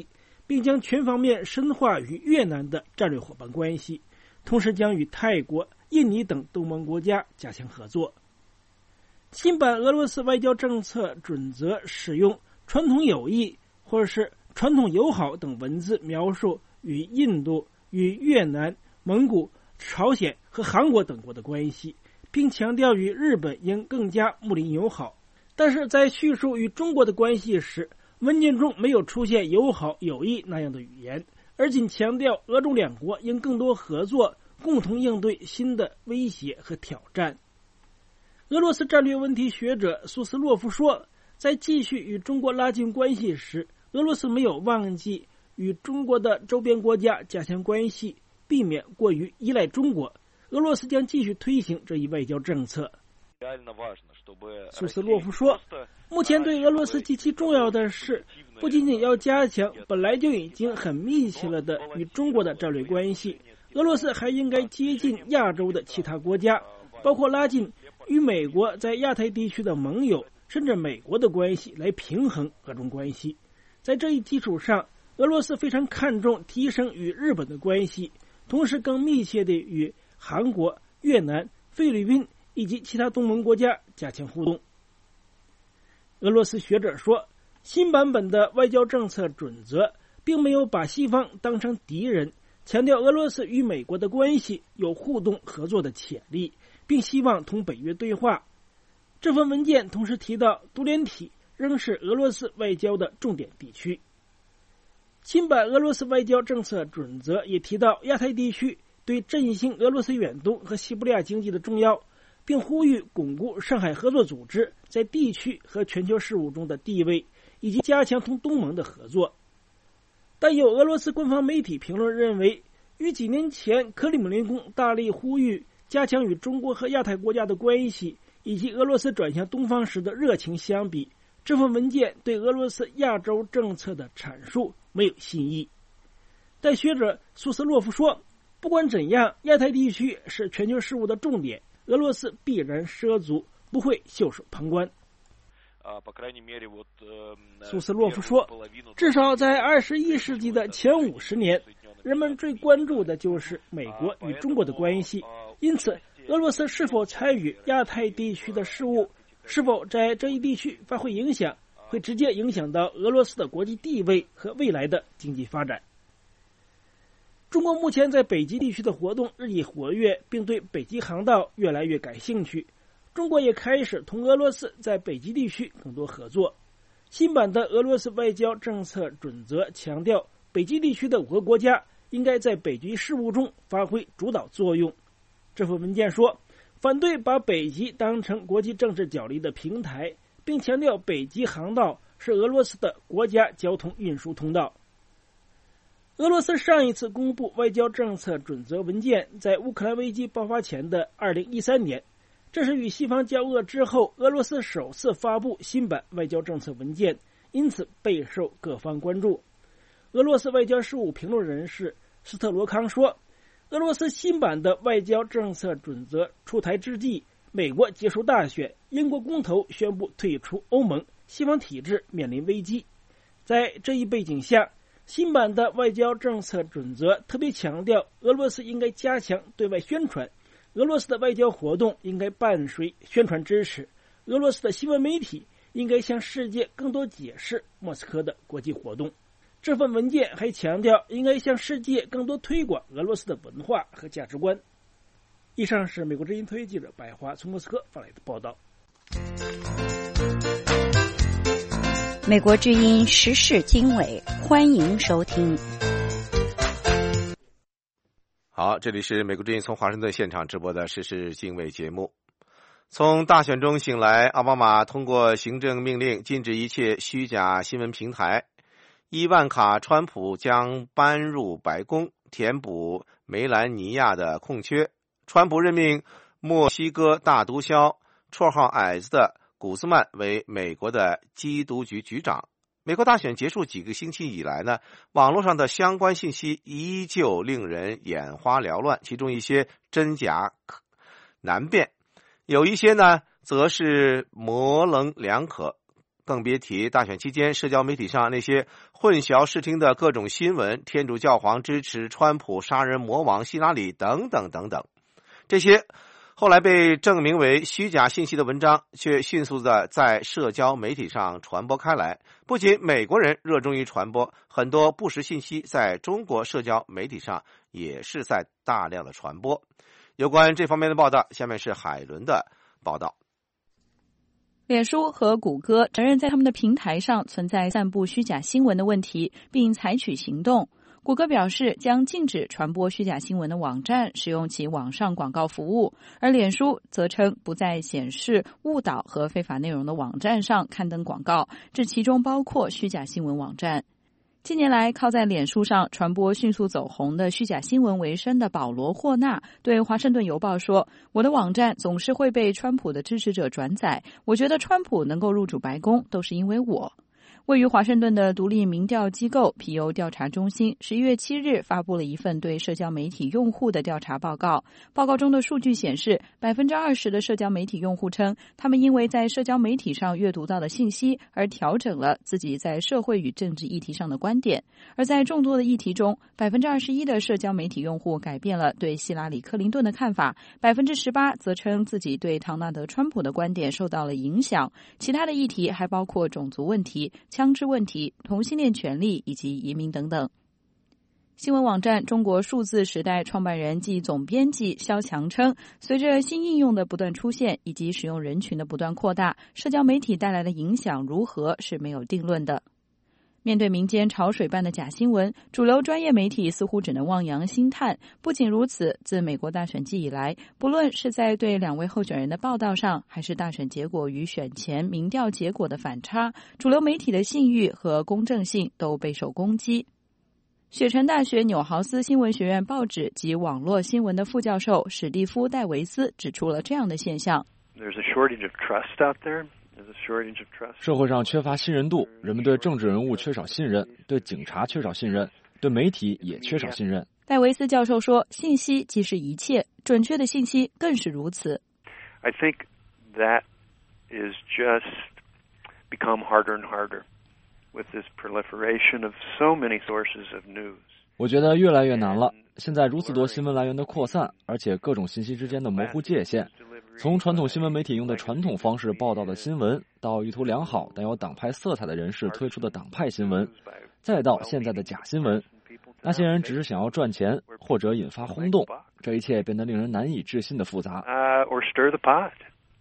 并将全方面深化与越南的战略伙伴关系，同时将与泰国、印尼等东盟国家加强合作。新版俄罗斯外交政策准则使用传统友谊或者是传统友好等文字描述与印度、与越南、蒙古、朝鲜和韩国等国的关系，并强调与日本应更加睦邻友好。但是在叙述与中国的关系时，文件中没有出现友好友谊那样的语言，而仅强调俄中两国应更多合作，共同应对新的威胁和挑战。俄罗斯战略问题学者苏斯洛夫说，在继续与中国拉近关系时，俄罗斯没有忘记与中国的周边国家加强关系，避免过于依赖中国。俄罗斯将继续推行这一外交政策。苏斯洛夫说，目前对俄罗斯极其重要的是，不仅仅要加强本来就已经很密切了的与中国的战略关系，俄罗斯还应该接近亚洲的其他国家，包括拉近与美国在亚太地区的盟友，甚至美国的关系，来平衡俄中关系。在这一基础上，俄罗斯非常看重提升与日本的关系，同时更密切地与韩国、越南、菲律宾以及其他东盟国家加强互动。俄罗斯学者说，新版本的外交政策准则并没有把西方当成敌人，强调俄罗斯与美国的关系有互动合作的潜力，并希望同北约对话。这份文件同时提到，独联体仍是俄罗斯外交的重点地区。新版俄罗斯外交政策准则也提到亚太地区对振兴俄罗斯远东和西伯利亚经济的重要，并呼吁巩固上海合作组织在地区和全球事务中的地位，以及加强同东盟的合作。但有俄罗斯官方媒体评论认为，与几年前克里姆林宫大力呼吁加强与中国和亚太国家的关系，以及俄罗斯转向东方时的热情相比，这份文件对俄罗斯亚洲政策的阐述没有新意。但学者苏斯洛夫说，不管怎样，亚太地区是全球事务的重点，俄罗斯必然涉足，不会袖手旁观。苏斯洛夫说，至少在21世纪的前50年，人们最关注的就是美国与中国的关系，因此俄罗斯是否参与亚太地区的事务，是否在这一地区发挥影响，会直接影响到俄罗斯的国际地位和未来的经济发展。中国目前在北极地区的活动日益活跃，并对北极航道越来越感兴趣。中国也开始同俄罗斯在北极地区更多合作。新版的俄罗斯外交政策准则强调，北极地区的5个国家应该在北极事务中发挥主导作用。这份文件说，反对把北极当成国际政治角力的平台，并强调北极航道是俄罗斯的国家交通运输通道。俄罗斯上一次公布外交政策准则文件在乌克兰危机爆发前的2013年，这是与西方交恶之后俄罗斯首次发布新版外交政策文件，因此备受各方关注。俄罗斯外交事务评论人士斯特罗康说，俄罗斯新版的外交政策准则出台之际，美国结束大选，英国公投宣布退出欧盟，西方体制面临危机。在这一背景下，新版的外交政策准则特别强调，俄罗斯应该加强对外宣传，俄罗斯的外交活动应该伴随宣传支持，俄罗斯的新闻媒体应该向世界更多解释莫斯科的国际活动。这份文件还强调，应该向世界更多推广俄罗斯的文化和价值观。以上是美国之音特约记者白华从莫斯科发来的报道。 美国之音时事经纬，欢迎收听。 好，这里是美国之音从华盛顿现场直播的时事经纬节目。从大选中醒来，奥巴马通过行政命令禁止一切虚假新闻平台。伊万卡·川普将搬入白宫，填补梅兰妮亚的空缺。川普任命墨西哥大毒枭绰号矮子的古斯曼为美国的缉毒局局长。美国大选结束几个星期以来呢，网络上的相关信息依旧令人眼花缭乱，其中一些真假难辨，有一些呢则是模棱两可。 更别提大选期间社交媒体上那些混淆视听的各种新闻，天主教皇支持川普杀人魔王希拉里等等等等。这些后来被证明为虚假信息的文章，却迅速的在社交媒体上传播开来。不仅美国人热衷于传播，很多不实信息在中国社交媒体上也是在大量的传播。有关这方面的报道，下面是海伦的报道。 脸书和谷歌承认在他们的平台上存在散布虚假新闻的问题，并采取行动。谷歌表示将禁止传播虚假新闻的网站使用其网上广告服务，而脸书则称不在显示误导和非法内容的网站上刊登广告，这其中包括虚假新闻网站。近年来，靠在脸书上传播迅速走红的虚假新闻为生的保罗·霍纳对《华盛顿邮报》说：“我的网站总是会被川普的支持者转载，我觉得川普能够入主白宫都是因为我。”位于华盛顿的独立民调机构皮尤调查中心11月7日发布了一份对社交媒体用户的调查报告。报告中的数据显示 20% 的社交媒体用户称，他们因为在社交媒体上阅读到的信息而调整了自己在社会与政治议题上的观点。而在众多的议题中 21% 的社交媒体用户改变了对希拉里·克林顿的看法， 18% 则称自己对唐纳德·川普的观点受到了影响。其他的议题还包括种族问题、枪支问题、同性恋权利以及移民等等。新闻网站中国数字时代创办人暨总编辑肖强称，随着新应用的不断出现以及使用人群的不断扩大，社交媒体带来的影响如何是没有定论的。面对民间潮水般的假新闻，主流专业媒体似乎只能望洋兴叹。不仅如此，自美国大选季以来，不论是在对两位候选人的报道上，还是大选结果与选前民调结果的反差，主流媒体的信誉和公正性都备受攻击。雪城大学纽豪斯新闻学院报纸及网络新闻的副教授史蒂夫·戴维斯指出了这样的现象。 There's a shortage of trust out there. 社会上缺乏信任度，人们对政治人物缺少信任，对警察缺少信任，对媒体也缺少信任。 戴维斯教授说，信息即是一切，准确的信息更是如此。 I think that is just become harder and harder with this proliferation of so many sources of news. 我觉得越来越难了，现在如此多新闻来源的扩散，而且各种信息之间的模糊界限。从传统新闻媒体用的传统方式报道的新闻，到意图良好但有党派色彩的人士推出的党派新闻，再到现在的假新闻，那些人只是想要赚钱或者引发轰动，这一切变得令人难以置信的复杂。 Or stir the pot.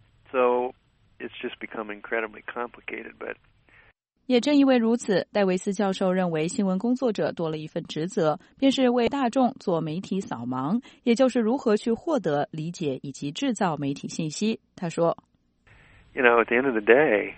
So it's just become incredibly complicated, but 也正因为如此，戴维斯教授认为新闻工作者多了一份职责，便是为大众做媒体扫盲，也就是如何去获得、理解以及制造媒体信息。他说 at the end of the day,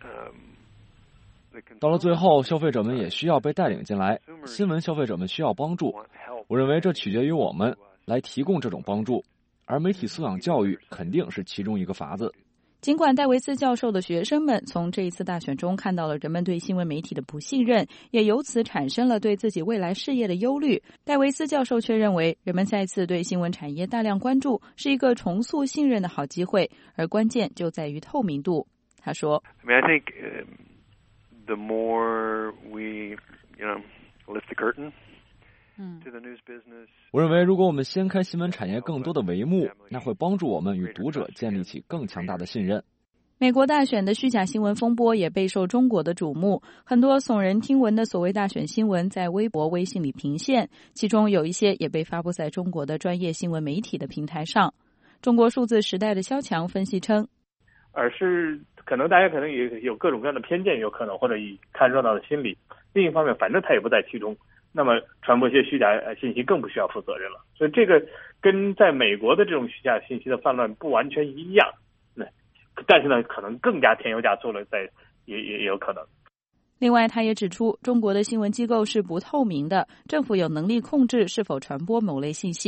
到了最后，消费者们也需要被带领进来，新闻消费者们需要帮助。我认为这取决于我们来提供这种帮助，而媒体素养教育肯定是其中一个法子。 尽管戴维斯教授的学生们从这一次大选中看到了人们对新闻媒体的不信任，也由此产生了对自己未来事业的忧虑，戴维斯教授却认为人们再次对新闻产业大量关注是一个重塑信任的好机会，而关键就在于透明度。他说 I think the more we lift the curtain to the news business. 我认为如果我们掀开新闻产业更多的帷幕，那会帮助我们与读者建立起更强大的信任。 美国大选的虚假新闻风波也备受中国的瞩目，很多耸人听闻的所谓大选新闻在微博、微信里频现，其中有一些也被发布在中国的专业新闻媒体的平台上。中国数字时代的肖强分析称， 而是可能大家可能也有各种各样的偏见，有可能或者以看热闹的心理，另一方面反正他也不在其中，那么传播一些虚假信息更不需要负责任了。所以这个跟在美国的这种虚假信息的泛滥不完全一样，但是呢可能更加添油加醋了，也有可能。 另外他也指出，中国的新闻机构是不透明的，政府有能力控制是否传播某类信息。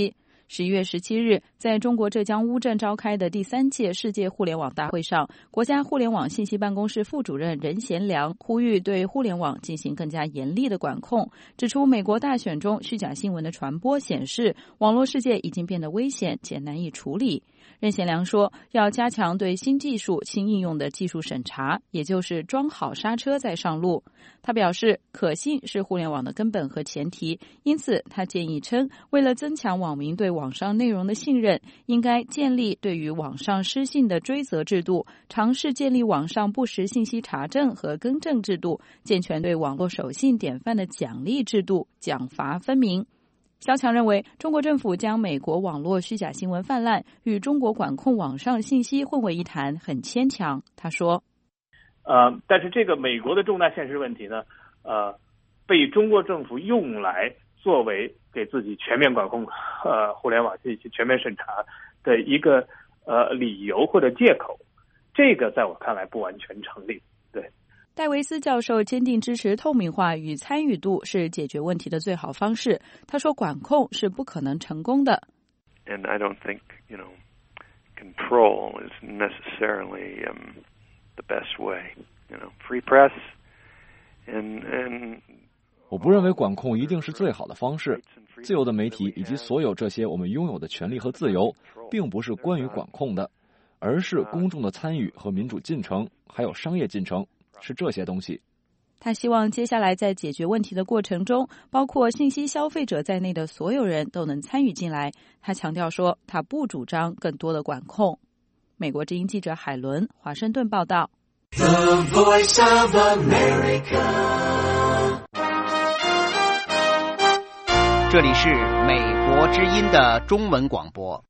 11月17日，在中国浙江乌镇召开的第3届世界互联网大会上，国家互联网信息办公室副主任任贤良呼吁对互联网进行更加严厉的管控，指出美国大选中虚假新闻的传播显示，网络世界已经变得危险且难以处理。任贤良说，要加强对新技术、新应用的技术审查，也就是装好刹车再上路。他表示，可信是互联网的根本和前提，因此他建议称，为了增强网民对网上内容的信任，应该建立对于网上失信的追责制度，尝试建立网上不实信息查证和更正制度，健全对网络守信典范的奖励制度，奖罚分明。肖强认为，中国政府将美国网络虚假新闻泛滥与中国管控网上信息混为一谈，很牵强。他说， 但是这个美国的重大现实问题呢，被中国政府用来作为给自己全面管控互联网信息全面审查的一个理由或者借口，这个在我看来不完全成立。对。 戴维斯教授坚定支持透明化与参与度是解决问题的最好方式。他说，管控是不可能成功的。 And I don't think, control is necessarily the best way. Free press and 我不认为管控一定是最好的方式。自由的媒体以及所有这些我们拥有的权利和自由，并不是关于管控的，而是公众的参与和民主进程，还有商业进程。是这些东西。 他希望接下来在解决问题的过程中，包括信息消费者在内的所有人都能参与进来。他强调说，他不主张更多的管控。美国之音记者海伦，华盛顿报道。The Voice of America。 这里是美国之音的中文广播。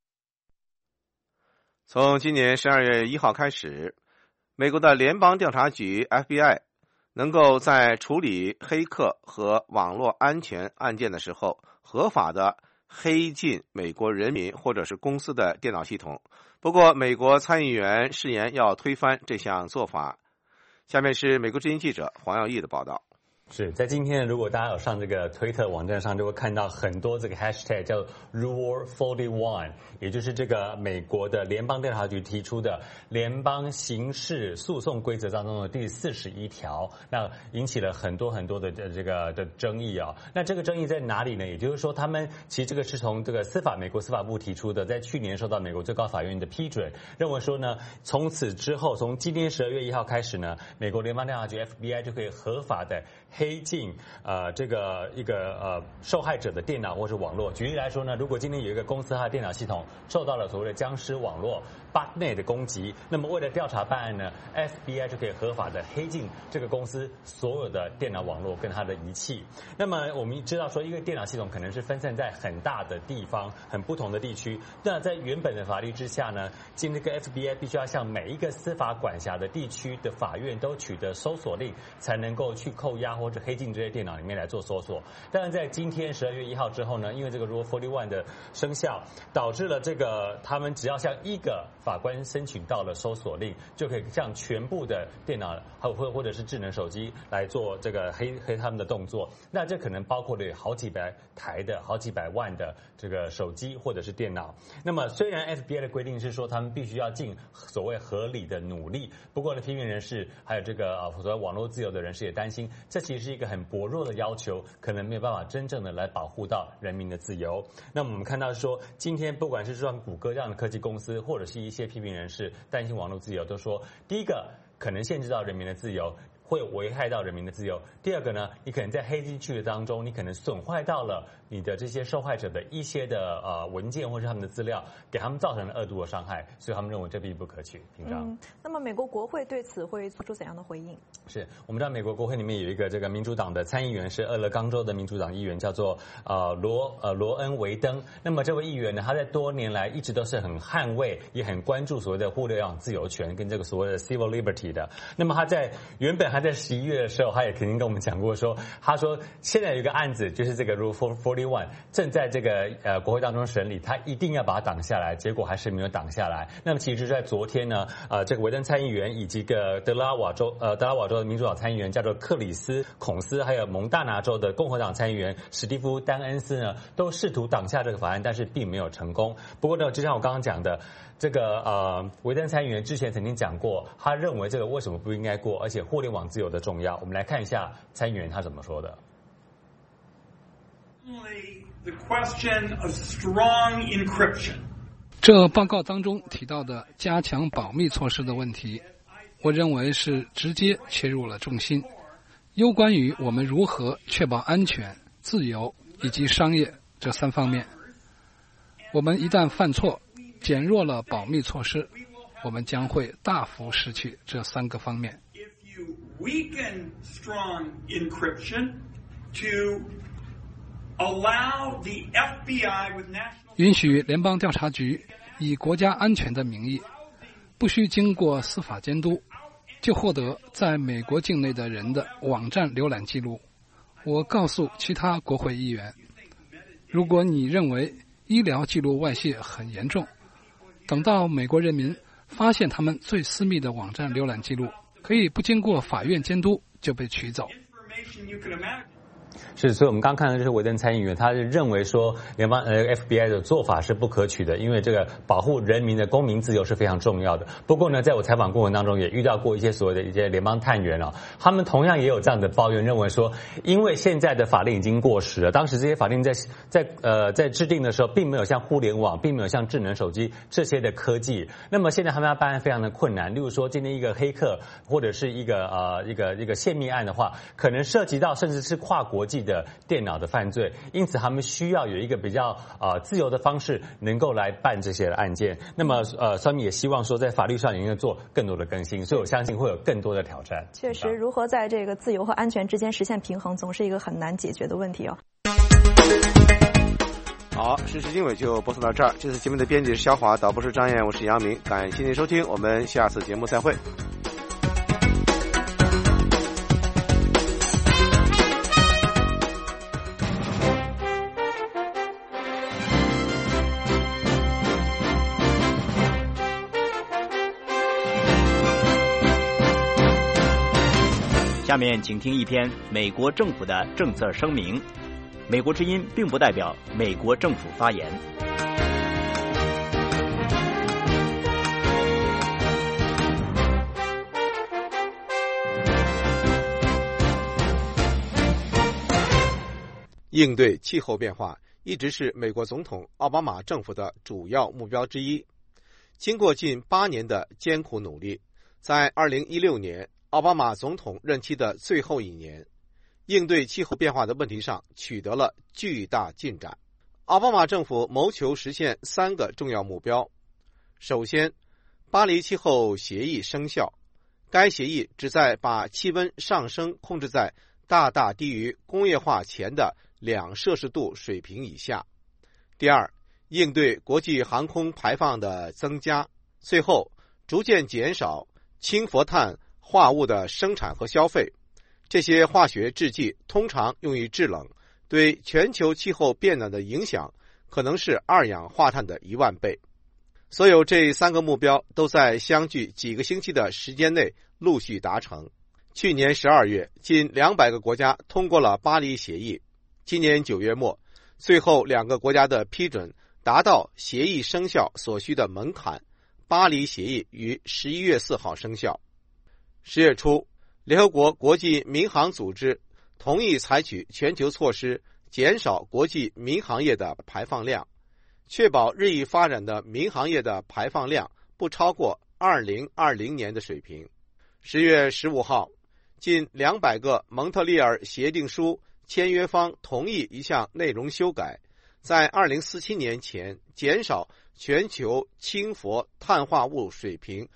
从今年12月1号开始，美国的联邦调查局 FBI 能够在处理黑客和网络安全案件的时候，合法的黑进美国人民或者是公司的电脑系统。不过，美国参议员誓言要推翻这项做法。下面是美国之音记者黄耀义的报道。 是在今天，如果大家有上这个推特网站上，就会看到很多这个 hashtag 叫 Rule 41，也就是这个美国的联邦调查局提出的联邦刑事诉讼规则当中的第41条，那引起了很多的这个的争议啊。那这个争议在哪里呢？也就是说，他们其实这个是从这个美国司法部提出的，在去年受到美国最高法院的批准，认为说呢，从此之后，从今年12月1号开始呢，美国联邦调查局 FBI 就可以合法的黑进这个一个受害者的电脑或是网络。举例来说呢，如果今天有一个公司它的电脑系统受到了所谓的僵尸网络 botnet 的攻击，那么为了调查办案呢， FBI 就可以合法的黑进这个公司所有的电脑网络跟它的仪器。那么我们知道说，一个电脑系统可能是分散在很大的地方、很不同的地区。那在原本的法律之下呢，这个 FBI 必须要向每一个司法管辖的地区的法院都取得搜索令，才能够去扣押或者黑进这些电脑里面来做搜索。当然，在今天12月1号之后呢，因为这个 Rule 41的生效，导致了这个他们只要向一个法官申请到了搜索令，就可以向全部的电脑或者是智能手机来做这个黑他们的动作。那这可能包括了好几百台的好几百万的这个手机或者是电脑。那么虽然 FBI 的规定是说他们必须要尽所谓合理的努力，不过呢，批评人士还有这个所谓网络自由的人士也担心，这其实是一个很薄弱的要求，可能没有办法真正的来保护到人民的自由。那么我们看到说，今天不管是像谷歌这样的科技公司，或者是一些批评人士担心网络自由，都说第一个可能限制到人民的自由，会危害到人民的自由。第二个呢，你可能在黑进去的当中，你可能损坏到了你的这些受害者的一些的文件或是他们的资料，给他们造成了2度的伤害，所以他们认为这并不可取。平常。 那么美国国会对此会做出怎样的回应？ 是我们知道美国国会里面有一个这个民主党的参议员，是俄勒冈州的民主党议员，叫做罗恩维登。那么这位议员呢，他在多年来一直都是很捍卫也很关注所谓的互联网自由权跟这个所谓的 civil liberty 的。那么他在11月的时候，他也曾经跟我们讲过说，他说现在有一个案子，就是这个 Rule 41 41正在这个国会当中审理，他一定要把它挡下来，结果还是没有挡下来。那么其实在昨天呢，这个维登参议员以及个德拉瓦州的民主党参议员叫做克里斯孔斯，还有蒙大拿州的共和党参议员史蒂夫丹恩斯呢，都试图挡下这个法案，但是并没有成功。不过呢，就像我刚刚讲的，这个维登参议员之前曾经讲过，他认为这个为什么不应该过，而且互联网自由的重要。我们来看一下参议员他怎么说的。 The question of strong encryption. 这报告当中提到的加强保密措施的问题，我认为是直接切入了重心，攸关于我们如何确保安全、自由以及商业这3方面。我们一旦犯错，减弱了保密措施，我们将会大幅失去这3个方面。 If you weaken strong encryption to allow the FBI with national 允许联邦调查局以国家安全的名义，不需经过司法监督，就获得在美国境内的人的网站浏览记录。我告诉其他国会议员，如果你认为医疗记录外泄很严重，等到美国人民发现他们最私密的网站浏览记录，可以不经过法院监督就被取走。 是，所以我们刚看到这是维登参议员，他是认为说联邦FBI 的做法是不可取的，因为这个保护人民的公民自由是非常重要的。不过呢，在我采访过程当中也遇到过一些所谓的一些联邦探员他们同样也有这样的抱怨，认为说因为现在的法令已经过时了，当时这些法令在制定的时候并没有像互联网，并没有像智能手机这些的科技，那么现在他们要办案非常的困难。例如说今天一个黑客或者是一个泄密案的话，可能涉及到甚至是跨国际的电脑的犯罪，因此他们需要有一个比较自由的方式能够来办这些案件。那么Sony 也希望说在法律上也应该做更多的更新，所以我相信会有更多的挑战。 确实，如何在这个自由和安全之间实现平衡，总是一个很难解决的问题好，时事经纬就播送到这儿。这次节目的编辑是肖华，导播是张燕，我是杨明，感谢您收听，我们下次节目再会。 下面请听一篇美国政府的政策声明。美国之音并不代表美国政府发言。 应对气候变化一直是美国总统奥巴马政府的主要目标之一。经过近8年的艰苦努力，在2016年奥巴马总统任期的最后1年，应对气候变化的问题上取得了巨大进展。奥巴马政府谋求实现3个重要目标。首先，巴黎气候协议生效，该协议旨在把气温上升控制在大大低于工业化前的2摄氏度水平以下。第二，应对国际航空排放的增加。最后，逐渐减少氢氟碳化物的生产和消费。这些化学制剂通常用于制冷，对全球气候变暖的影响可能是2氧化碳的1万倍。所有这3个目标都在相距几个星期的时间内陆续达成。去年12月，近200个国家通过了巴黎协议。今年9月末，最后2个国家的批准达到协议生效所需的门槛，巴黎协议于11月4号生效。10月初，联合国国际民航组织同意采取全球措施，减少国际民航业的排放量，确保日益发展的民航业的排放量不超过2020年的水平。10月15号，近200个蒙特利尔协定书签约方同意一项内容修改，在2047年前减少全球氢氟碳化物水平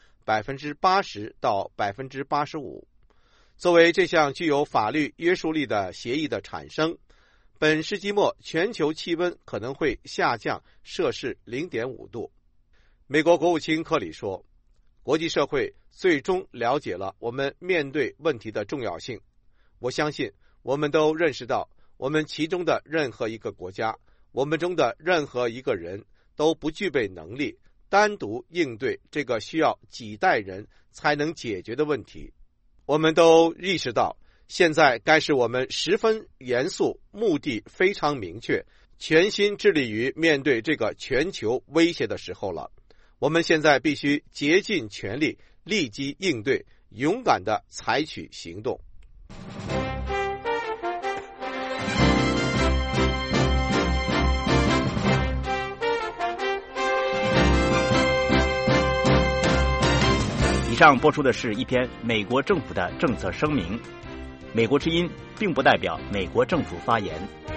80%到85%。作为这项具有法律约束力的协议的产生，本世纪末全球气温可能会下降摄氏 0.5 度。美国国务卿克里说，国际社会最终了解了我们面对问题的重要性。我相信我们都认识到， 我们其中的任何一个国家，我们中的任何一个人都不具备能力单独应对这个需要几代人才能解决的问题。我们都意识到，现在该是我们十分严肃、目的非常明确、全心致力于面对这个全球威胁的时候了。我们现在必须竭尽全力，立即应对，勇敢地采取行动。 以上播出的是一篇美国政府的政策声明。美国之音并不代表美国政府发言。